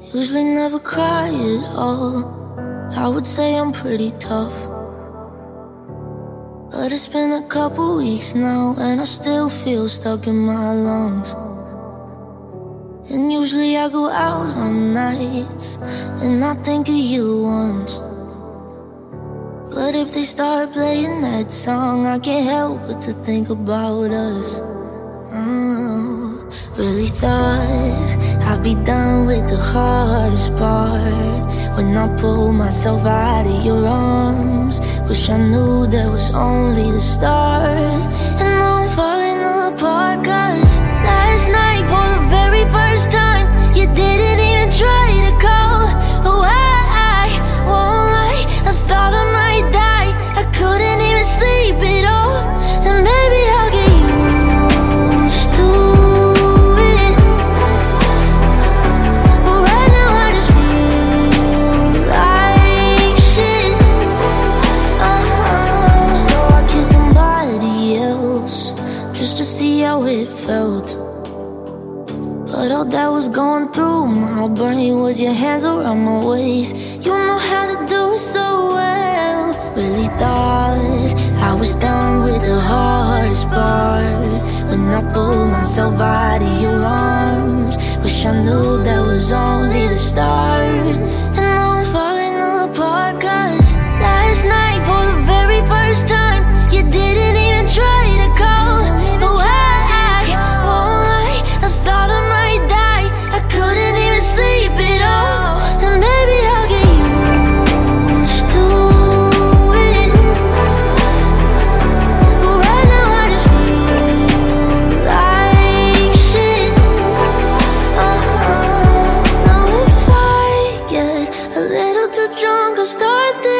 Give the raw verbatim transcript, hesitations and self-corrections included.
Usually never cry at all. I would say I'm pretty tough, but it's been a couple weeks now and I still feel stuck in my lungs. And usually I go out on nights and I think of you once, but if they start playing that song, I can't help but to think about us. Oh, really thought I'd be done with the hardest part when I pulled myself out of your arms. Wish I knew that was only the start. And now I'm falling apart, cause last night for the very first time you didn't even try to call. Oh, I, I won't lie, I thought I might die. I couldn't even sleep at all. And maybe I'll get used to it, but right now I just feel like shit. uh-huh. So I kissed somebody else just to see how it felt, but all that was going through my brain was your hands around my waist. You know how to do it so well. Really thought I was done with the hardest part when I pulled myself out of your arms. Wish I knew that was only the start. And now I'm falling apart, cause last night for the very first time you didn't even try to call. Oh, I, I won't lie, I thought I might die. I couldn't even sleep at all. And maybe I'll get used to it, but right now I just feel like shit. uh-huh. Now if I get a little too drunk, I'll start this